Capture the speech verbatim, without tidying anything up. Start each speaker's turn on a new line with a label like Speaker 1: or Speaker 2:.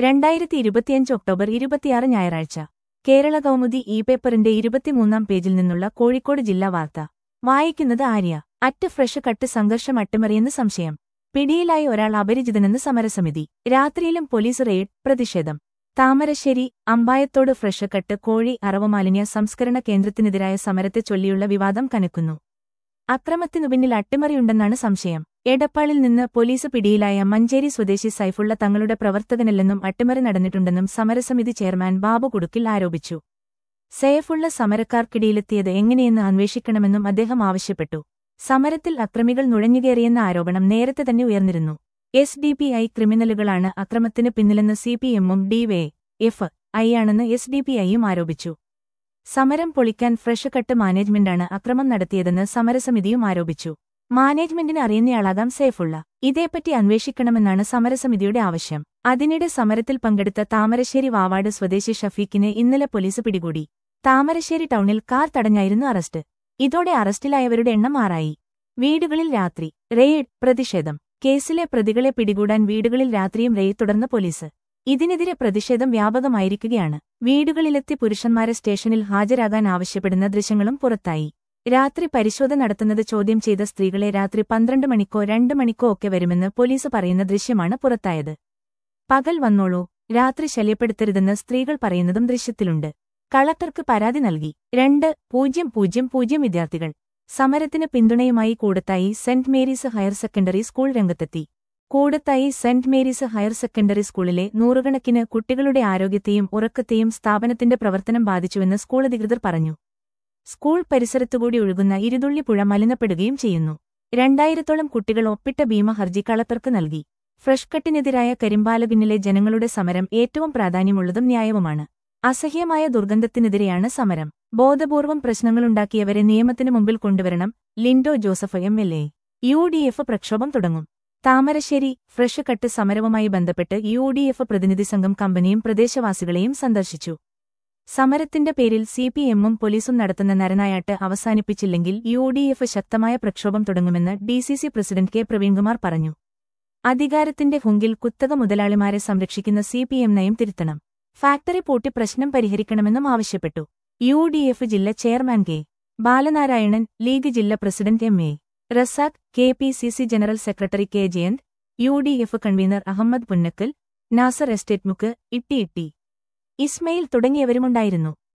Speaker 1: രണ്ടായിരത്തി ഇരുപത്തിയഞ്ച് ഒക്ടോബർ ഇരുപത്തിയാറ് ഞായറാഴ്ച കേരള കൗമുദി ഇ പേപ്പറിന്റെ ഇരുപത്തിമൂന്നാം പേജിൽ നിന്നുള്ള കോഴിക്കോട് ജില്ലാ വാർത്ത വായിക്കുന്നത് ആര്യ. അറ്റ് ഫ്രഷ് കട്ട് സംഘർഷം അട്ടിമറിയെന്ന് സംശയം. പിടിയിലായി ഒരാൾ അപരിചിതനെന്ന് സമരസമിതി. രാത്രിയിലും പോലീസ് റെയ്ഡ്, പ്രതിഷേധം. താമരശ്ശേരി അമ്പായത്തോട് ഫ്രഷ് കട്ട് കോഴി അറവുമാലിന്യ സംസ്കരണ കേന്ദ്രത്തിനെതിരായ സമരത്തെ ചൊല്ലിയുള്ള വിവാദം കനക്കുന്നു. അക്രമത്തിനു പിന്നിൽ അട്ടിമറിയുണ്ടെന്നാണ് സംശയം. എടപ്പാളിൽ നിന്ന് പോലീസ് പിടിയിലായ മഞ്ചേരി സ്വദേശി സൈഫുള്ള തങ്ങളുടെ പ്രവർത്തകനല്ലെന്നും അട്ടിമറി നടന്നിട്ടുണ്ടെന്നും സമരസമിതി ചെയർമാൻ ബാബു കുടുക്കിൽ ആരോപിച്ചു. സൈഫുള്ള സമരക്കാർക്കിടയിലെത്തിയത് എങ്ങനെയെന്ന് അന്വേഷിക്കണമെന്നും അദ്ദേഹം ആവശ്യപ്പെട്ടു. സമരത്തിൽ അക്രമികൾ നുഴഞ്ഞുകയറിയെന്ന ആരോപണം നേരത്തെ തന്നെ ഉയർന്നിരുന്നു. എസ് ഡി പി ഐ ക്രിമിനലുകളാണ് അക്രമത്തിന് പിന്നിലെന്ന് സി പി എമ്മും ഡി വൈ എഫ് ഐയാണെന്ന് എസ് ഡി പി ഐയും ആരോപിച്ചു. സമരം പൊളിക്കാൻ ഫ്രഷ് കട്ട് മാനേജ്മെന്റാണ് അക്രമം നടത്തിയതെന്ന് സമരസമിതിയും ആരോപിച്ചു. മാനേജ്മെന്റിന് അറിയുന്നയാളാകാം സൈഫുള്ള. ഇതേപ്പറ്റി അന്വേഷിക്കണമെന്നാണ് സമരസമിതിയുടെ ആവശ്യം. അതിനിടെ സമരത്തിൽ പങ്കെടുത്ത താമരശ്ശേരി വാവാട് സ്വദേശി ഷഫീഖിനെ ഇന്നലെ പോലീസ് പിടികൂടി. താമരശ്ശേരി ടൗണിൽ കാർ തടഞ്ഞായിരുന്നു അറസ്റ്റ്. ഇതോടെ അറസ്റ്റിലായവരുടെ എണ്ണം ആറായി. വീടുകളിൽ രാത്രി റെയ്ഡ്, പ്രതിഷേധം. കേസിലെ പ്രതികളെ പിടികൂടാൻ വീടുകളിൽ രാത്രിയും റെയ്ഡ് തുടർന്ന പോലീസ്. ഇതിനെതിരെ പ്രതിഷേധം വ്യാപകമായിരിക്കുകയാണ്. വീടുകളിലെത്തി പുരുഷന്മാരെ സ്റ്റേഷനിൽ ഹാജരാകാൻ ആവശ്യപ്പെടുന്ന ദൃശ്യങ്ങളും പുറത്തായി. രാത്രി പരിശോധന നടത്തുന്നത് ചോദ്യം ചെയ്ത സ്ത്രീകളെ രാത്രി പന്ത്രണ്ട് മണിക്കോ രണ്ട് മണിക്കോ ഒക്കെ വരുമെന്ന് പോലീസ് പറയുന്ന ദൃശ്യമാണ് പുറത്തായത്. പകൽ വന്നോളൂ, രാത്രി ശല്യപ്പെടുത്തരുതെന്ന് സ്ത്രീകൾ പറയുന്നതും ദൃശ്യത്തിലുണ്ട്. കളക്ടർക്ക് പരാതി നൽകി. രണ്ട് പൂജ്യം പൂജ്യം പൂജ്യം വിദ്യാർത്ഥികൾ സമരത്തിന് പിന്തുണയുമായി Koodathai saint Mary's higher secondary school രംഗത്തെത്തി. Koodathai saint Mary's higher secondary സ്കൂളിലെ നൂറുകണക്കിന് കുട്ടികളുടെ ആരോഗ്യത്തെയും ഉറക്കത്തെയും സ്ഥാപനത്തിന്റെ പ്രവർത്തനം ബാധിച്ചുവെന്ന് സ്കൂൾ അധികൃതർ പറഞ്ഞു. സ്കൂൾ പരിസരത്തുകൂടി ഒഴുകുന്ന ഇരുതുള്ളി പുഴ മലിനപ്പെടുകയും ചെയ്യുന്നു. രണ്ടായിരത്തോളം കുട്ടികൾ ഒപ്പിട്ട ഭീമ ഹർജി കളക്ടർക്ക് നൽകി. ഫ്രഷ് കട്ടിനെതിരായ കരിമ്പാലപിന്നിലെ ജനങ്ങളുടെ സമരം ഏറ്റവും പ്രാധാന്യമുള്ളതും ന്യായവുമാണ്. അസഹ്യമായ ദുർഗന്ധത്തിനെതിരെയാണ് സമരം. ബോധപൂർവം പ്രശ്നങ്ങളുണ്ടാക്കിയവരെ നിയമത്തിനു മുമ്പിൽ കൊണ്ടുവരണം. Lindo Joseph M L A. U D F പ്രക്ഷോഭം തുടങ്ങും. താമരശ്ശേരി ഫ്രഷ് കട്ട് സമരവുമായി ബന്ധപ്പെട്ട് യു ഡി എഫ് പ്രതിനിധി സംഘം കമ്പനിയും പ്രദേശവാസികളെയും സന്ദർശിച്ചു. സമരത്തിന്റെ പേരിൽ സി പി എമ്മും പോലീസും നടത്തുന്ന നരനായാട്ട് അവസാനിപ്പിച്ചില്ലെങ്കിൽ യു ഡി എഫ് ശക്തമായ പ്രക്ഷോഭം തുടങ്ങുമെന്ന് D C C president K Praveenkumar പറഞ്ഞു. അധികാരത്തിന്റെ ഹുങ്കിൽ കുത്തക മുതലാളിമാരെ സംരക്ഷിക്കുന്ന സി പി എം നയം തിരുത്തണം. ഫാക്ടറി പൂട്ടി പ്രശ്നം പരിഹരിക്കണമെന്നും ആവശ്യപ്പെട്ടു. യു ഡി എഫ് ജില്ലാ ചെയർമാൻ കെ ബാലനാരായണൻ, ലീഗ് ജില്ലാ president M A Razak, K P C C general secretary K Jayanth, U D F convener Ahammed Punnakkal, Nasar estate Mukku, ഇട്ടി ഇട്ടി ഇസ്മയിൽ തുടങ്ങിയവരുമുണ്ടായിരുന്നു.